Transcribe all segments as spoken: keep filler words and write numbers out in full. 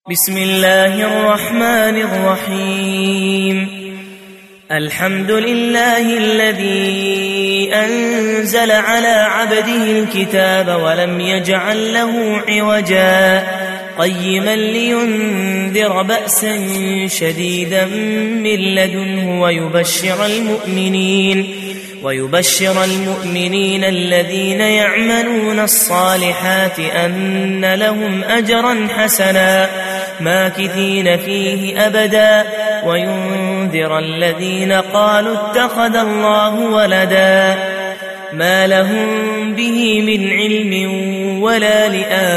بسم الله الرحمن الرحيم الحمد لله الذي أنزل على عبده الكتاب ولم يجعل له عوجا قيما لينذر بأسا شديدا من لدنه ويبشر المؤمنين ويبشر المؤمنين الذين يعملون الصالحات أن لهم أجرا حسنا ماكثين فيه أبدا وينذر الذين قالوا اتخذ الله ولدا ما لهم به من علم ولا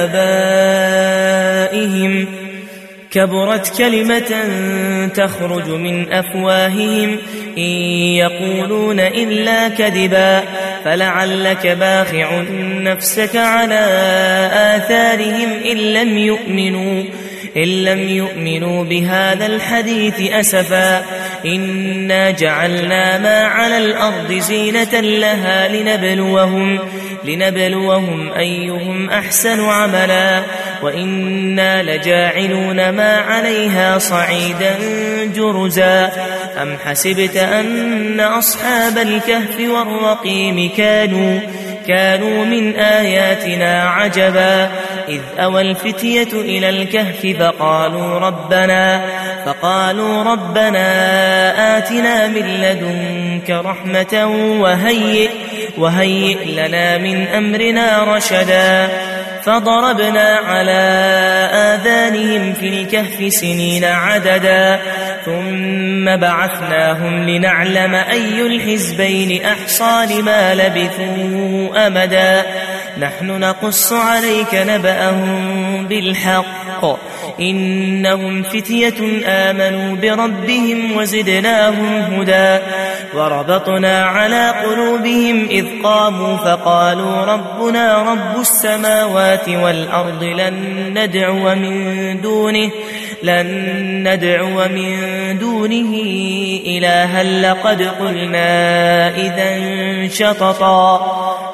لآبائهم كبرت كلمة تخرج من أفواههم إن يقولون إلا كذبا فلعلك باخع نفسك على آثارهم إن لم يؤمنوا إن لم يؤمنوا بهذا الحديث أسفا إنا جعلنا ما على الأرض زينة لها لنبلوهم لنبلوهم أيهم أحسن عملا وإنا لجاعلون ما عليها صعيدا جرزا أم حسبت أن أصحاب الكهف والرقيم كانوا كانوا من آياتنا عجبا إذ أوى الفتية إلى الكهف فقالوا ربنا فقالوا ربنا آتنا من لدنك رحمة وهيئ وهيئ لنا من أمرنا رشدا فضربنا على آذانهم في الكهف سنين عددا ثم بعثناهم لنعلم أي الحزبين أحصى لما لبثوا أمدا نحن نقص عليك نبأهم بالحق إنهم فتية آمنوا بربهم وزدناهم هدى وربطنا على قلوبهم إذ قاموا فقالوا ربنا رب السماوات والأرض لن ندعو من دونه لن ندعو من دونه إلها لقد قلنا إذا شططا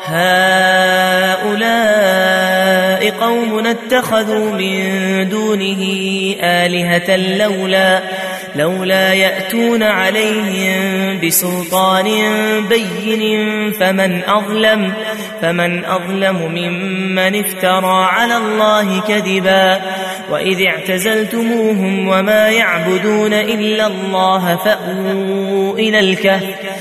هؤلاء قوم اتخذوا من دونه آلهة لولا لولا يأتون عليهم بسلطان بين فمن أظلم فمن أظلم ممن افترى على الله كذبا وإذ اعتزلتموهم وما يعبدون إلا الله فأووا إلى الكهف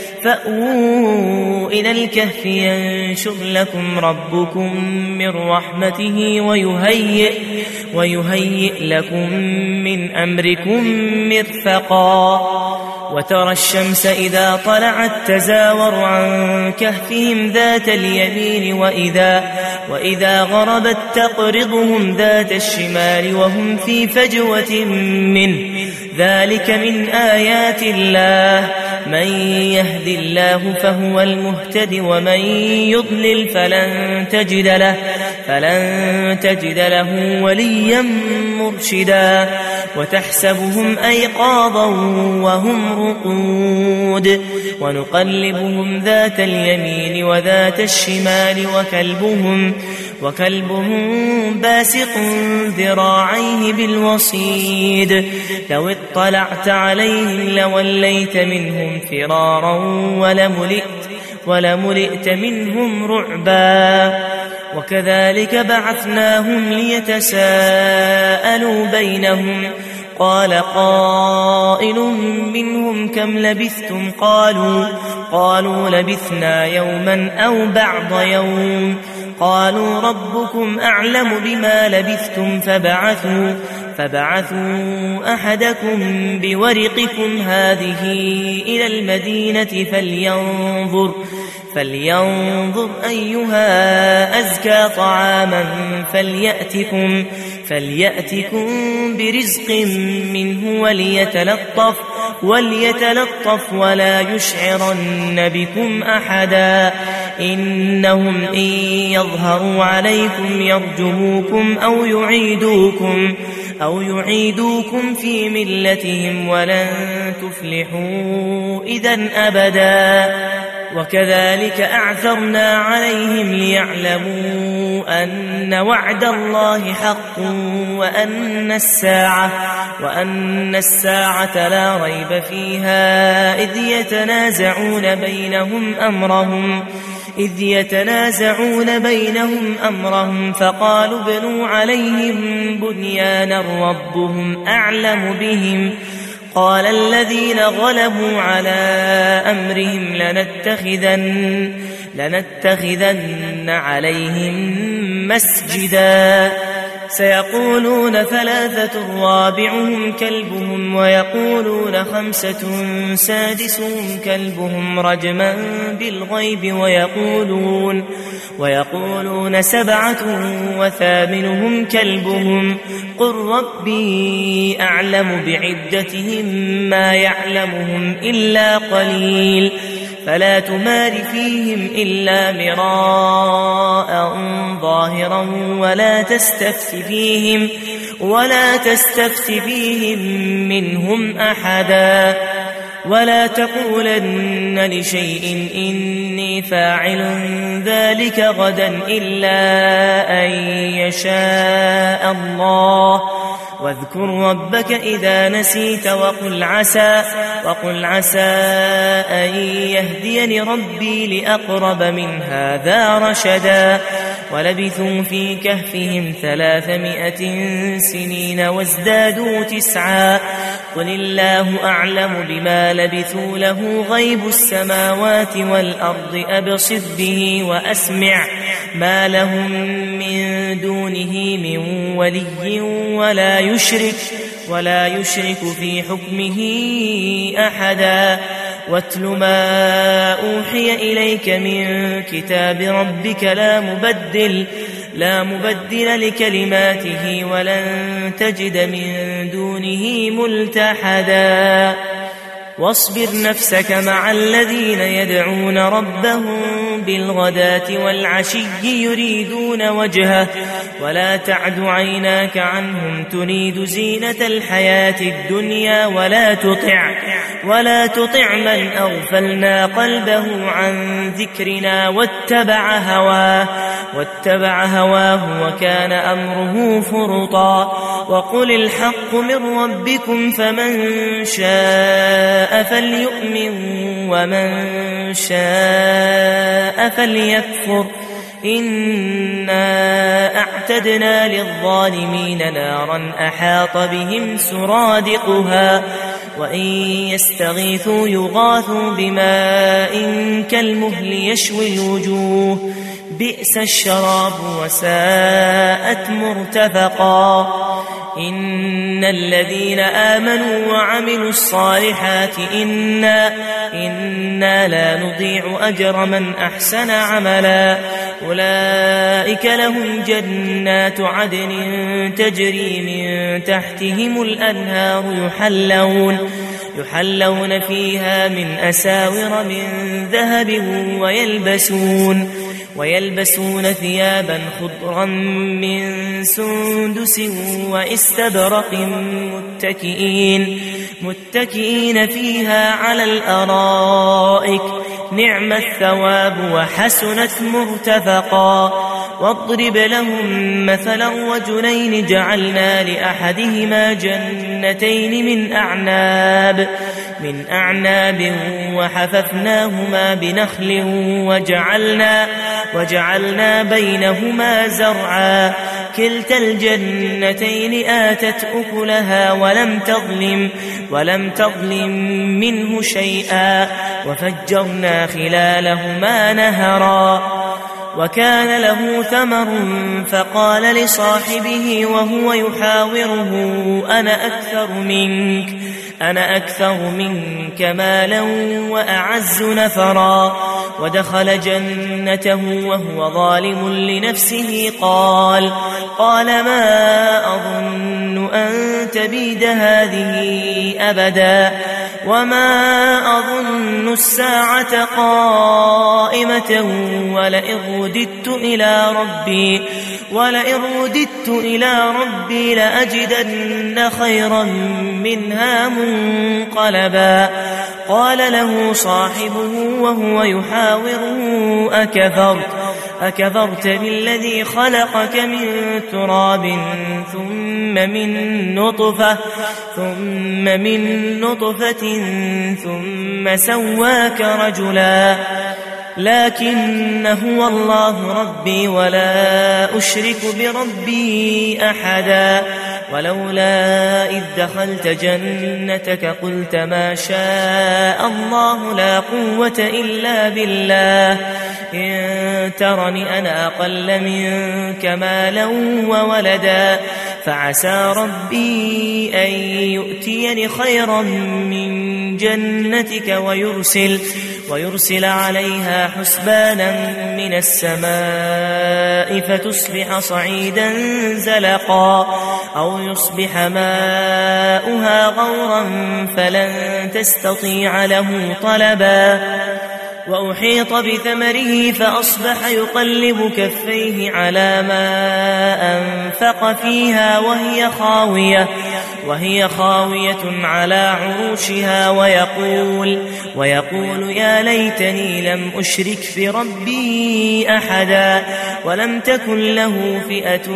فأووا إلى الكهف ينشر لكم ربكم من رحمته ويهيئ ويهيئ لكم من أمركم مرفقا وترى الشمس إذا طلعت تزاور عن كهفهم ذات اليمين وإذا, وإذا غربت تقرضهم ذات الشمال وهم في فجوة منه ذلك من آيات الله من يهد الله فهو المهتد ومن يضلل فلن تجد له فلن تجد له وليا مرشدا وتحسبهم أيقاظا وهم رقود ونقلبهم ذات اليمين وذات الشمال وكلبهم وكلبهم باسق ذراعيه بالوصيد لو اطلعت عليهم لوليت منهم فرارا ولملئت, ولملئت منهم رعبا وكذلك بعثناهم ليتساءلوا بينهم قال قائل منهم كم لبثتم قالوا, قالوا لبثنا يوما أو بعض يوم قالوا ربكم أعلم بما لبثتم فبعثوا فبعثوا أحدكم بورقكم هذه إلى المدينة فلينظر فلينظر أيها أزكى طعاما فليأتكم فليأتكم برزق منه وليتلطف وليتلطف ولا يشعرن بكم أحدا إنهم إن يظهروا عليكم يرجموكم أو يعيدوكم أو يعيدوكم في ملتهم ولن تفلحوا إذن أبدا. وكذلك أعثرنا عليهم ليعلموا أن وعد الله حق وأن الساعة, وأن الساعة لا ريب فيها إذ يتنازعون بينهم أمرهم إذ يتنازعون بينهم أمرهم فقالوا ابنوا عليهم بنيانا ربهم أعلم بهم قال الذين غلبوا على أمرهم لنتخذن, لنتخذن عليهم مسجدا سيقولون ثلاثة رابعهم كلبهم ويقولون خمسة سادسهم كلبهم رجما بالغيب ويقولون, ويقولون سبعة وثامنهم كلبهم قل ربي أعلم بعدتهم ما يعلمهم إلا قليل فلا تمار فيهم إلا مراء ظاهرا ولا تستفت فيهم, ولا تستفت فيهم منهم أحدا ولا تقولن لشيء إني فاعل ذلك غدا إلا أن يشاء الله واذكر ربك إذا نسيت وقل عسى, وقل عسى أن يهديني ربي لأقرب من هذا رشدا ولبثوا في كهفهم ثلاثمائة سنين وازدادوا تسعا قل الله أعلم بما لبثوا له غيب السماوات والأرض أبصر به وأسمع ما لهم من دونه من ولي ولا يشرك, ولا يشرك في حكمه أحدا واتل ما أوحي إليك من كتاب ربك لا مبدل, لا مبدل لكلماته ولن تجد من دونه ملتحدا واصبر نفسك مع الذين يدعون ربهم بالغداة والعشي يريدون وجهه ولا تعد عيناك عنهم تريد زينة الحياة الدنيا ولا تطع, ولا تطع من أغفلنا قلبه عن ذكرنا واتبع هواه, واتبع هواه وكان أمره فرطا وقل الحق من ربكم فمن شاء فليؤمن ومن شاء فليكفر إنا أعتدنا للظالمين نارا أحاط بهم سرادقها وإن يستغيثوا يغاثوا بماء كالمهل يشوي الوجوه بئس الشراب وساءت مرتفقا إن الذين آمنوا وعملوا الصالحات إنا, إنا لا نضيع أجر من أحسن عملا أولئك لهم جنات عدن تجري من تحتهم الأنهار يحلون, يحلون فيها من أساور من ذهب ويلبسون, ويلبسون ثيابا خضرا من سندس واستبرق متكئين, متكئين فيها على الأرائك نعم الثواب وحسنت مرتفقا واضرب لهم مثلا رجلين جعلنا لأحدهما جنتين من أعناب, من أعناب وحففناهما بنخل وجعلنا, وجعلنا بينهما زرعا كلتا الجنتين آتت أكلها ولم تظلم, ولم تظلم منه شيئا وفجرنا خلالهما نهرا وكان له ثمر فقال لصاحبه وهو يحاوره أنا أكثر منك, أنا أكثر منك مالا وأعز نفرا ودخل جنته وهو ظالم لنفسه قال, قال ما أظن أن تبيد هذه أبدا وما أظن الساعة قائمة ولئن رددت إلى ربي, ولئن رددت إلى ربي لأجدن خيرا منها منقلبا قال له صاحبه وهو يحاوره أكفرت أكفرت بالذي خلقك من تراب ثم من نطفة ثم من نطفة ثم سواك رجلا لكن هو الله ربي ولا أشرك بربي أحدا ولولا إذ دخلت جنتك قلت ما شاء الله لا قوة إلا بالله إن ترني أنا أقل منك مالا وولدا فعسى ربي أن يؤتيني خيرا من جنتك ويرسل, ويرسل عليها حسبانا من السماء فتصبح صعيدا زلقا أو يصبح ماؤها غورا فلن تستطيع له طلبا وأحيط بثمره فأصبح يقلب كفيه على ما أنفق فيها وهي خاوية وهي خاوية على عروشها ويقول ويقول يا ليتني لم أشرك بربي أحدا ولم تكن له فئة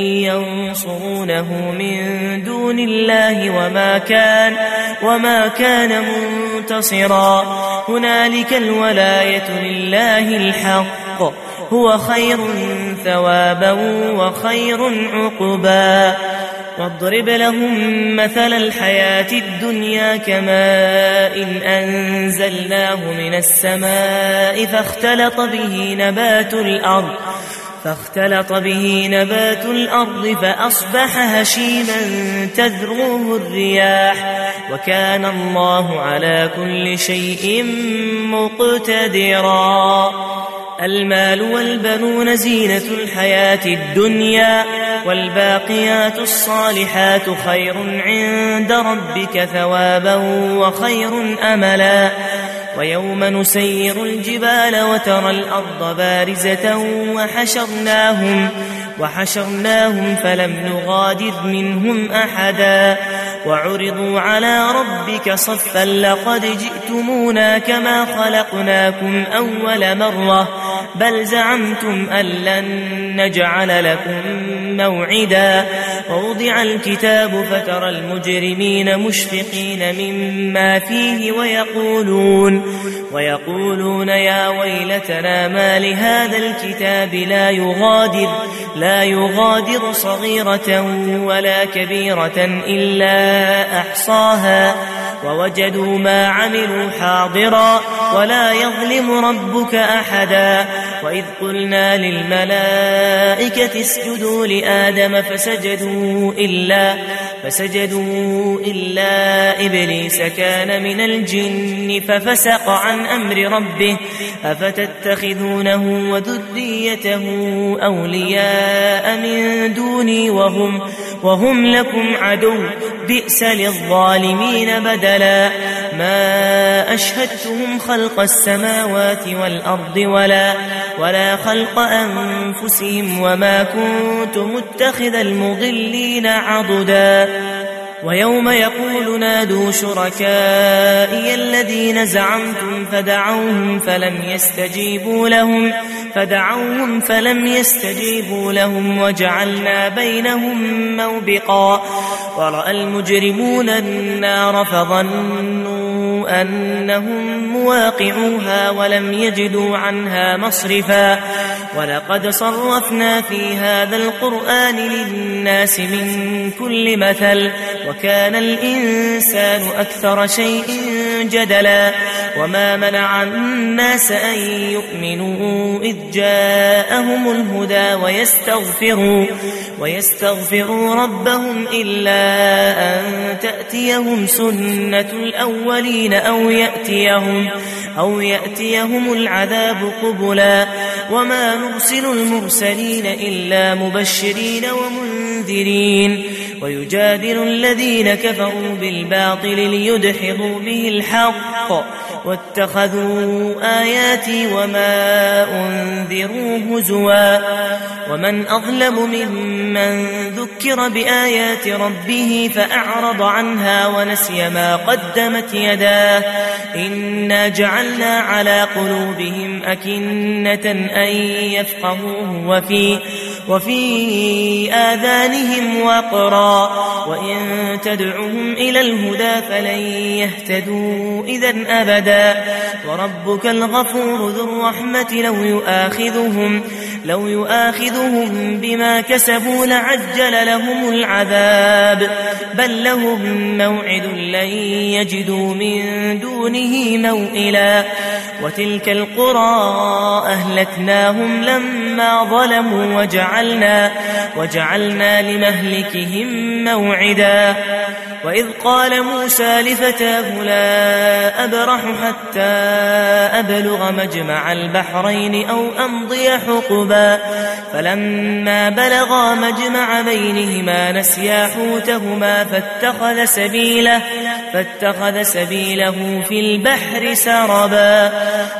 ينصرونه من دون الله وما كان وما كان منتصرا هنالك الولاية لله الحق هو خير ثوابا وخير عقبا واضرب لهم مثل الحياة الدنيا كماء إن أنزلناه من السماء فاختلط به نبات الأرض فاختلط به نبات الأرض فأصبح هشيما تذروه الرياح وكان الله على كل شيء مقتدرا المال والبنون زينة الحياة الدنيا والباقيات الصالحات خير عند ربك ثوابا وخير أملا ويوم نسير الجبال وترى الأرض بارزة وحشرناهم, وحشرناهم فلم نغادر منهم أحدا وعرضوا على ربك صفا لقد جئتمونا كما خلقناكم أول مرة بل زعمتم أن لن نجعل لكم موعدا ووضع الكتاب فترى المجرمين مشفقين مما فيه ويقولون ويقولون يا ويلتنا ما لهذا الكتاب لا يغادر لا يغادر صغيرة ولا كبيرة إلا أحصاها ووجدوا ما عملوا حاضرا ولا يظلم ربك أحدا وإذ قلنا للملائكة اسجدوا لآدم فسجدوا إلا, فسجدوا إلا إبليس كان من الجن ففسق عن أمر ربه أفتتخذونه وذريته أولياء من دوني وهم, وهم لكم عدو بئس للظالمين بدلا ما أشهدتهم خلق السماوات والأرض ولا, ولا خلق أنفسهم وما كنت متخذ المضلين عضدا ويوم يقول نادوا شركائي الذين زعمتم فدعوهم فلم يستجيبوا لهم فدعوهم فلم يستجيبوا لهم وجعلنا بينهم موبقا ورأى المجرمون النار فظنوا أنهم مواقعوها ولم يجدوا عنها مصرفا ولقد صرفنا في هذا القرآن للناس من كل مثل وكان الإنسان أكثر شيء جدلا وما منع الناس أن يؤمنوا إذ جاءهم الهدى ويستغفروا, ويستغفروا ربهم إلا أن تأتيهم سنة الأولين أو يأتيهم, أو يأتيهم العذاب قبلا وما نرسل المرسلين إلا مبشرين ومنذرين ويجادل الذين كفروا بالباطل ليدحضوا به الحق واتخذوا آياتي وما أنذروا هزوا ومن أظلم ممن ذكر بآيات ربه فأعرض عنها ونسي ما قدمت يداه إنا جعلنا على قلوبهم أكنة أن يفقهوه وفي وفي آذانهم وقرا وإن تدعهم إلى الهدى فلن يهتدوا إذن أبدا وربك الغفور ذو الرحمة لو يؤاخذهم لو يؤاخذهم بما كسبوا لعجل لهم العذاب بل لهم موعد لن يجدوا من دونه موئلا وتلك القرى أهلكناهم لما ظلموا وجعلنا, وجعلنا لمهلكهم موعدا وإذ قال موسى لفتاه لا أبرح حتى أبلغ مجمع البحرين أو أمضي حقبا فلما بلغا مجمع بينهما نسيا حوتهما فاتخذ سبيله, فاتخذ سبيله في البحر سربا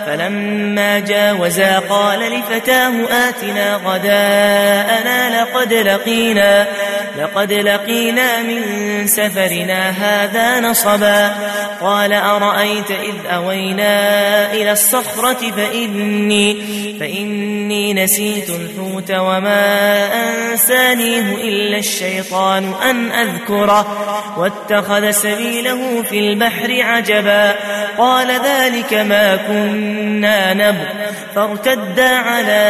فلما جاوزا قال لفتاه آتنا غداءنا لقد لقينا, لقد لقينا من سفرنا هذا نصبا قال أرأيت إذ أوينا إلى الصخرة فإني, فإني نسيت الحوت وما أنسانيه إلا الشيطان أن أذكره واتخذ سبيله في البحر عجبا قال ذلك ما كنا نبغ فارتدا على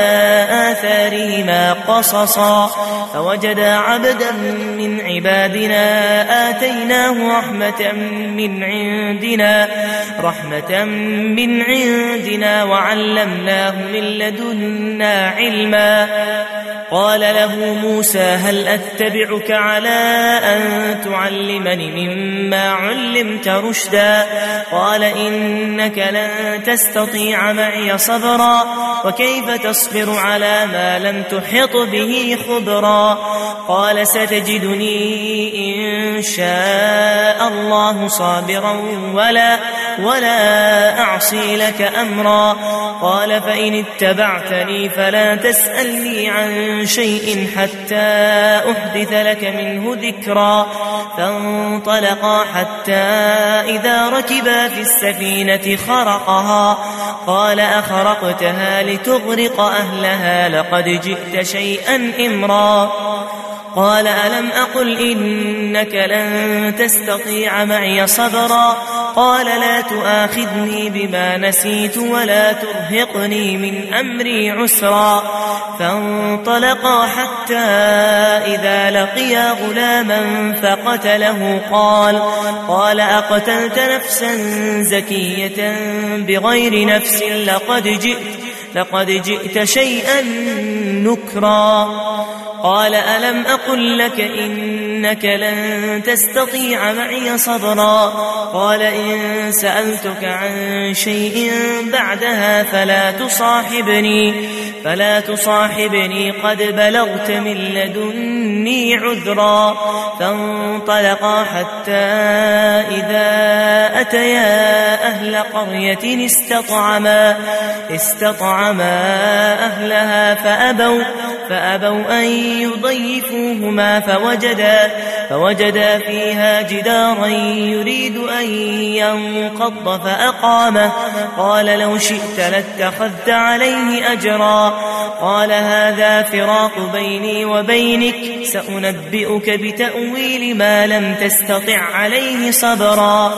آثارهما قصصا فوجدا عبدا من عبادنا آتيناه رحمة من عندنا رحمة من عندنا وعلمناه من لدنا علما قال له موسى هل أتبعك على أن تعلمني مما علمت رشدا قال إنك لن تستطيع معي صبرا وكيف تصبر على ما لم تحط به خبرا قال ستجدني إن شاء الله صابرا ولا, ولا أعصي لك أمرا قال فإن اتبعتني فلا تسألني عن شيء حتى أحدث لك منه ذكرا فانطلقا حتى إذا ركبا في السفينة خرقها قال أخرقتها لتغرق أهلها لقد جئت شيئا إمرا قال ألم أقل إنك لن تستطيع معي صبرا قال لا تؤاخذني بما نسيت ولا ترهقني من أمري عسرا فانطلقا حتى إذا لقيا غلاما فقتله قال قال أقتلت نفسا زكية بغير نفس لقد جئت لقد جئت شيئا نكرا قال ألم أقل لك إنك لن تستطيع معي صبرا قال إن سألتك عن شيء بعدها فلا تصاحبني فلا تصاحبني قد بلغت من لدني عذرا فانطلقا حتى إذا أتيا أهل قرية استطعما استطعما أهلها فأبوا فأبوا أن يضيفوهما فوجدا, فوجدا فيها جدارا يريد أن ينقض فأقامه قال لو شئت لاتخذت عليه أجرا قال هذا فراق بيني وبينك سأنبئك بتأويل ما لم تستطع عليه صبرا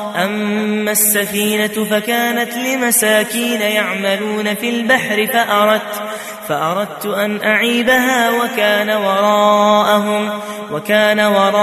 أما السفينة فكانت لمساكين يعملون في البحر فأردت فأردت أن أعيبها وكان وراءهم وكان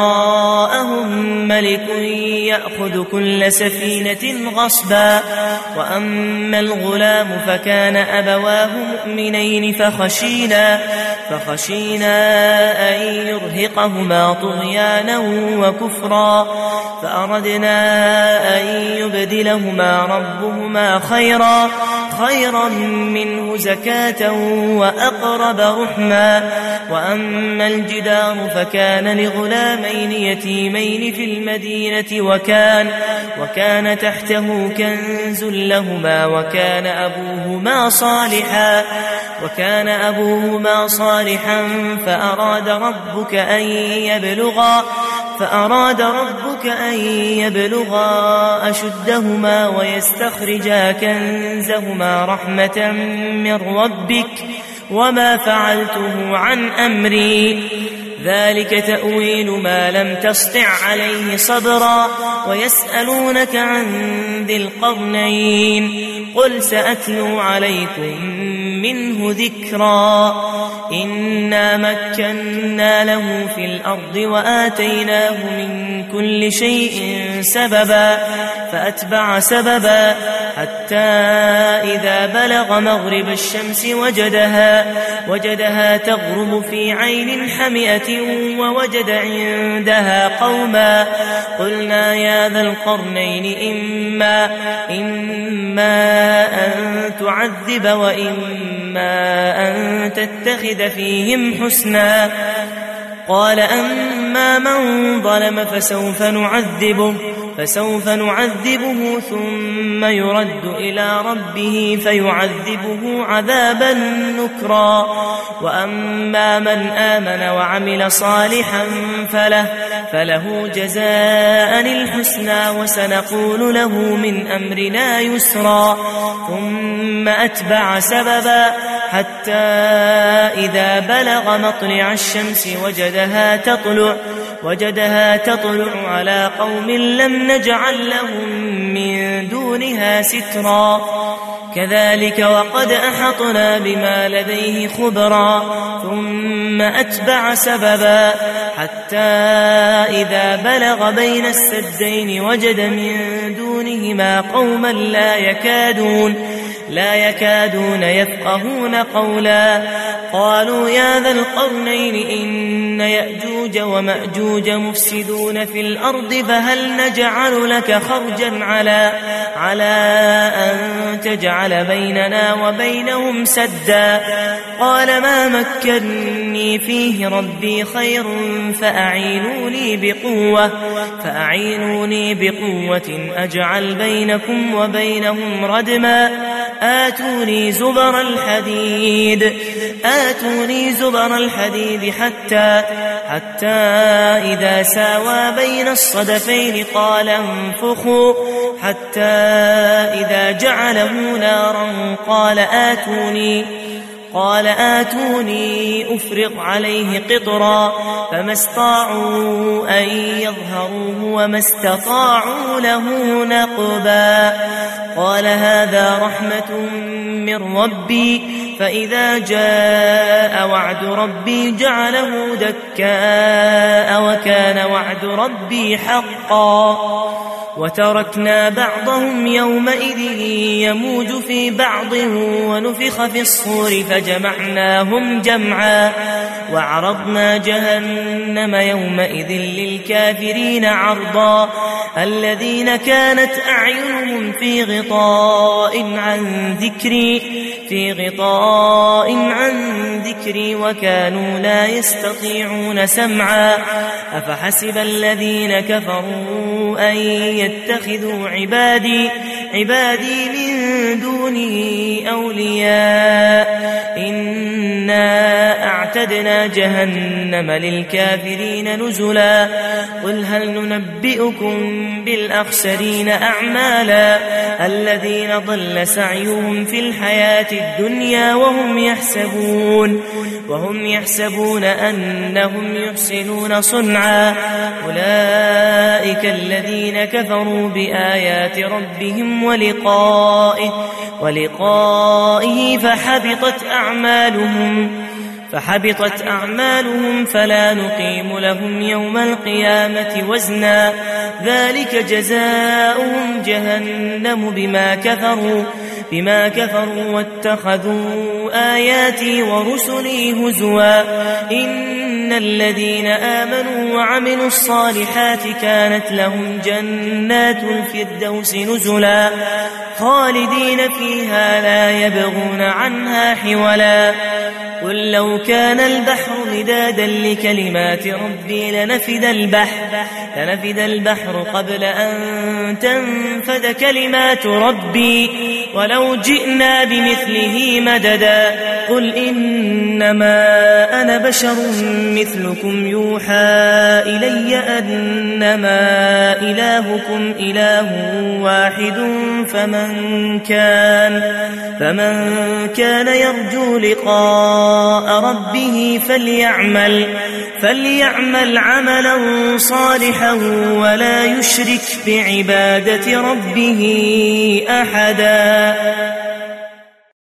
وراءهم ملك يأخذ كل سفينة غصبا وأما الغلام فكان أبواه مؤمنين فخشينا فخشينا أن يرهقهما طغيانا وكفرا فأردنا أن يبدلهما ربهما خيرا خيرا منه زكاة وأقرب رحما وأما الجدار فكان لغلامين يتيمين في المدينة وكان, وكان تحته كنز لهما وكان أبوهما صالحا وكان أبوهما صالحا فأراد ربك أن يبلغا فأراد ربك أن يبلغا أشدهما ويستخرجا كنزهما رحمة من ربك وما فعلته عن أمري ذلك تأويل ما لم تسطع عليه صبرا ويسألونك عن ذي القرنين قل سأتلو عليكم منه ذكرا إنا مكنا له في الأرض وآتيناه من كل شيء سببا فأتبع سببا حتى إذا بلغ مغرب الشمس وجدها, وجدها تغرب في عين حمئة ووجد عندها قوما قلنا يا ذا القرنين إما, إما أن تعذب وإما أن تتخذ فيهم حسنا قال أما من ظلم فسوف نعذبه فسوف نعذبه ثم يرد إلى ربه فيعذبه عذابا نكرا وأما من آمن وعمل صالحا فله, فله جزاء الحسنى وسنقول له من أمرنا يسرا ثم أتبع سببا حتى إذا بلغ مطلع الشمس وجدها تطلع وجدها تطلع على قوم لم نجعل لهم من دونها سترا كذلك وقد أحطنا بما لديه خبرا ثم أتبع سببا حتى إذا بلغ بين السدين وجد من دونهما قوما لا يكادون لا يكادون يفقهون قولا قالوا يا ذا القرنين إن يأجوج ومأجوج مفسدون في الأرض فهل نجعل لك خرجا على, على أن تجعل بيننا وبينهم سدا قال ما مكنني فيه ربي خير فأعينوني بقوة, فأعينوني بقوة أجعل بينكم وبينهم ردما آتوني زبر الحديد آتوني زبر الحديد حتى حتى إذا ساوى بين الصدفين قال انفخوا حتى إذا جعله نارا قال آتوني قال آتوني أفرغ عليه قطرا فما استطاعوا أن يظهروه وما استطاعوا له نقبا قال هذا رحمة من ربي فإذا جاء وعد ربي جعله دكاء وكان وعد ربي حقا وتركنا بعضهم يومئذ يموج في بعض ونفخ في الصور فجمعناهم جمعا وعرضنا جهنم يومئذ للكافرين عرضا الذين كانت أعينهم في غطاء عن ذكري في غطاء عن ذكري وكانوا لا يستطيعون سمعا أفحسب الذين كفروا أن يتخذوا عبادي عبادي من دونه أولياء إنا أعتدنا جهنم للكافرين نزلا قل هل ننبئكم بالأخسرين أعمالا الذين ضل سعيهم في الحياة الدنيا وهم يحسبون وهم يحسبون أنهم يحسنون صنعا أولئك الذين كفروا بآيات ربهم ولقائه ولقائه فحبطت أعمالهم فحبطت أعمالهم فلا نقيم لهم يوم القيامة وزنا ذلك جزاؤهم جهنم بما كفروا بما كفروا واتخذوا آياتي ورسلي هزوا إن الذين آمنوا وعملوا الصالحات كانت لهم جنات الفردوس نزلا خالدين فيها لا يبغون عنها حولا قل لو كان البحر مدادا لكلمات ربي لنفد البحر لنفد البحر قبل أن تنفد كلمات ربي ولو جئنا بمثله مددا قل إنما أنا بشر مثلكم يوحى إلي أنما إلهكم إله واحد فمن كان فمن كان يرجو لقاء ربه فليعمل فليعمل عملا صالحا ولا يشرك بعبادة ربه أحدا.